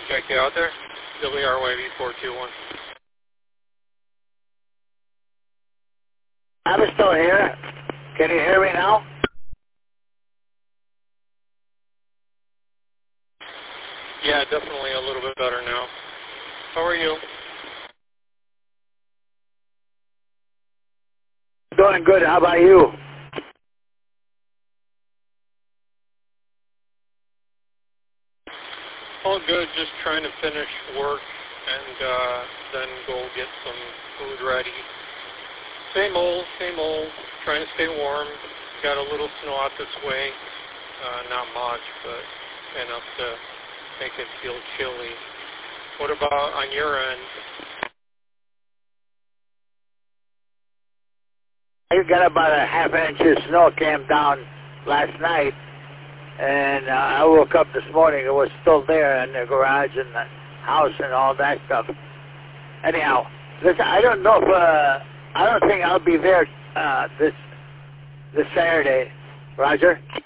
Check you out there. WRYV 421. I'm still here. Can you hear me now? Yeah, definitely a little bit better now. How are you? Doing good. How about you? All good. Just trying to finish work and then go get some food ready. Same old, same old. Trying to stay warm. Got a little snow out this way. Not much, but enough to make it feel chilly. What about on your end? I got about a half inch of snow came down last night, and I woke up this morning. It was still there in the garage and the house and all that stuff. Anyhow, listen, I don't know if I don't think I'll be there this Saturday. Roger.